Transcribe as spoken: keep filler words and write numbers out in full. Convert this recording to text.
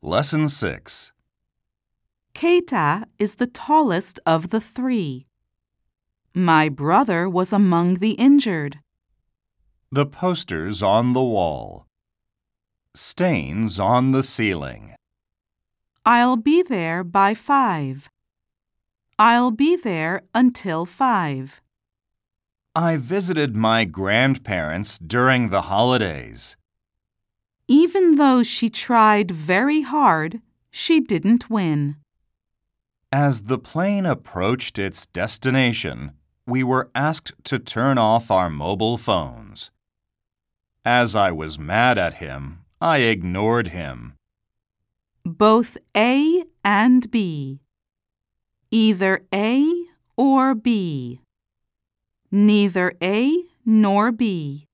Lesson six. Keita is the tallest of the three. My brother was among the injured. The posters on the wall. Stains on the ceiling. I'll be there by five. I'll be there until five. I visited my grandparents during the holidays. Even though she tried very hard, she didn't win. As the plane approached its destination, we were asked to turn off our mobile phones. As I was mad at him, I ignored him. Both A and B. Either A or B. Neither A nor B.